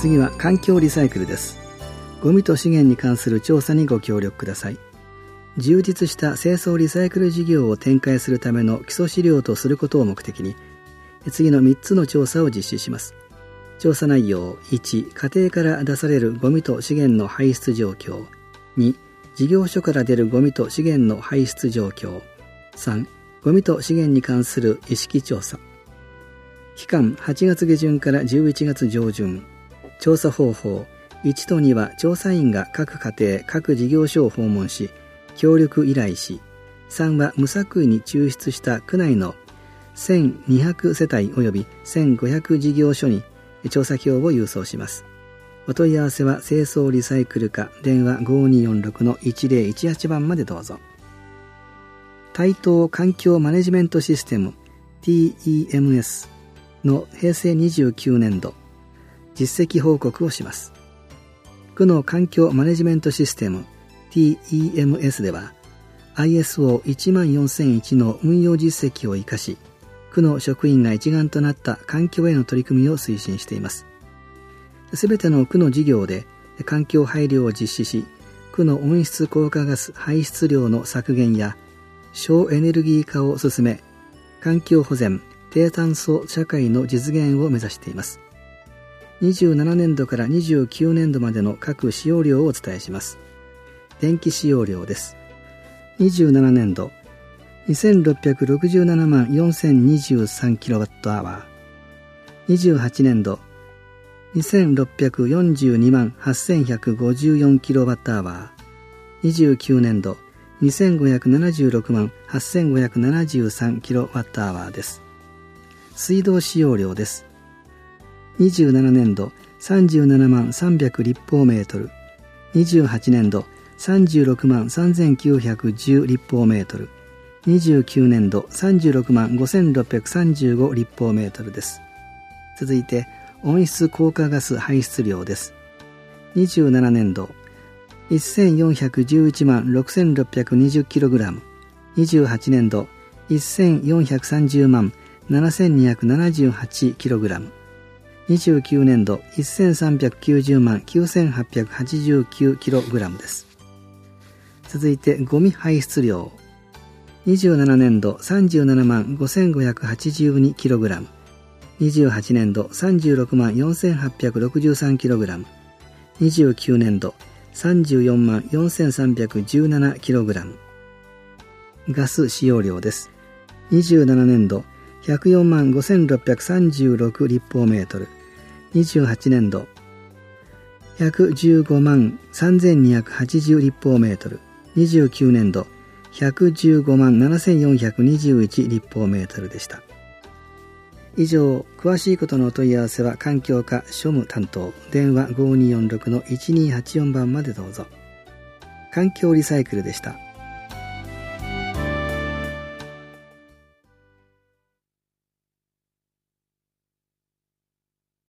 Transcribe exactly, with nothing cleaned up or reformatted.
次は環境リサイクルです。ゴミと資源に関する調査にご協力ください。充実した清掃リサイクル事業を展開するための基礎資料とすることを目的に、次のみっつの調査を実施します。調査内容いち、家庭から出されるゴミと資源の排出状況。に、事業所から出るゴミと資源の排出状況。さん、ゴミと資源に関する意識調査。期間はちがつげじゅんからじゅういちがつじょうじゅん。調査方法いちとには調査員が各家庭各事業所を訪問し協力依頼し、さんは無作為に抽出した区内のせんにひゃくせたい及びせんごひゃく事業所に調査票を郵送します。お問い合わせは清掃リサイクル課電話 ごにーよんろくのいちぜろいちはち 番までどうぞ。対等環境マネジメントシステム ティーイーエムエス のへいせいにじゅうきゅうねんど実績報告をします。区の環境マネジメントシステム ティーイーエムエス では アイエスオーいちまんよんせんいち の運用実績を生かし、区の職員が一丸となった環境への取り組みを推進しています。すべての区の事業で環境配慮を実施し、区の温室効果ガス排出量の削減や省エネルギー化を進め、環境保全、低炭素社会の実現を目指しています。にじゅうななねんどからにじゅうきゅうねんどまでの各使用量をお伝えします。電気使用量です。にじゅうななねんどにせんろっぴゃくろくじゅうななまんよんせんにじゅうさんキロワットアワー、にじゅうはちねんどにせんろっぴゃくよんじゅうにまんはっせんひゃくごじゅうよんキロワットアワー、にじゅうきゅうねんどにせんごひゃくななじゅうろくまんはっせんごひゃくななじゅうさんキロワットアワーです。水道使用量です。にじゅうななねんどさんじゅうななまんさんびゃく立方メートル、にじゅうはちねんどさんじゅうろくまんさんぜんきゅうひゃくじゅう立方メートル、にじゅうきゅうねんどさんじゅうろくまんごせんろっぴゃくさんじゅうご立方メートルです。続いて温室効果ガス排出量です。にじゅうななねんどせんよんひゃくじゅういちまんろくせんろっぴゃくにじゅうキログラム、にじゅうはちねんどせんよんひゃくさんじゅうまんななせんにひゃくななじゅうはちキログラム、にじゅうきゅうねんどせんさんびゃくきゅうじゅうまんきゅうせんはっぴゃくはちじゅうきゅうキログラムです。続いてゴミ排出量。にじゅうななねんどさんじゅうななまんごせんごひゃくはちじゅうにキログラム、にじゅうはちねんどさんじゅうろくまんよんせんはっぴゃくろくじゅうさんキログラム、にじゅうきゅうねんどさんじゅうよんまんよんせんさんびゃくじゅうななキログラム。ガス使用量です。にじゅうななねんどひゃくよんまんごせんろっぴゃくさんじゅうろく立方メートル、にじゅうはちねんどひゃくじゅうごまんさんぜんにひゃくはちじゅう立方メートル、にじゅうきゅうねんどひゃくじゅうごまんななせんよんひゃくにじゅういち立方メートルでした。以上、詳しいことのお問い合わせは環境課庶務担当電話 ごにーよんろくのいちにーはちよん 番までどうぞ。環境リサイクルでした。